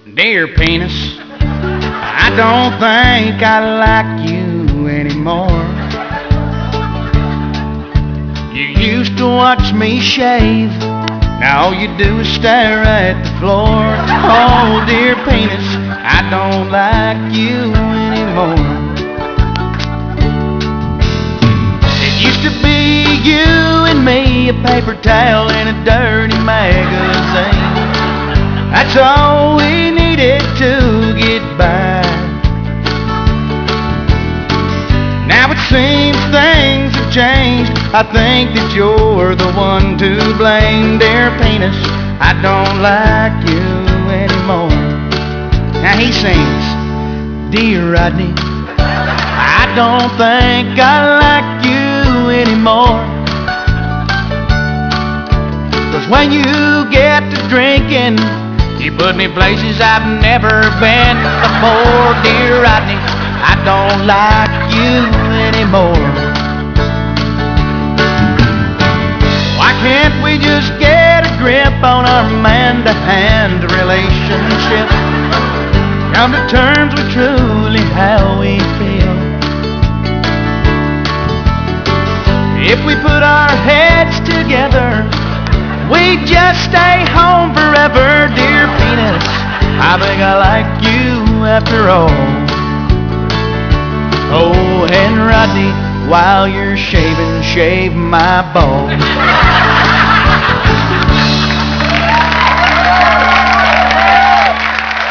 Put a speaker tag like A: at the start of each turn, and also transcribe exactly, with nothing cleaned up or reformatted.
A: Dear penis, I don't think I like you anymore. You used to watch me shave, now all you do is stare at the floor. Oh, dear penis, I don't like you anymore. It used to be you and me, a paper towel and a dirty magazine. That's all we needed to get by. Now it seems things have changed. I think that you're the one to blame. Dear penis, I don't like you anymore. Now he sings, Dear Rodney, I don't think I like you anymore. 'Cause when you get to drinking, you put me places I've never been before. Dear Rodney, I don't like you anymore. Why can't we just get a grip on our man-to-hand relationship? Come to terms with truly how we feel. If we put our heads together, we just stay home forever. Dear penis, I think I like you after all. Oh, and Rodney, while you're shaving, shave my balls.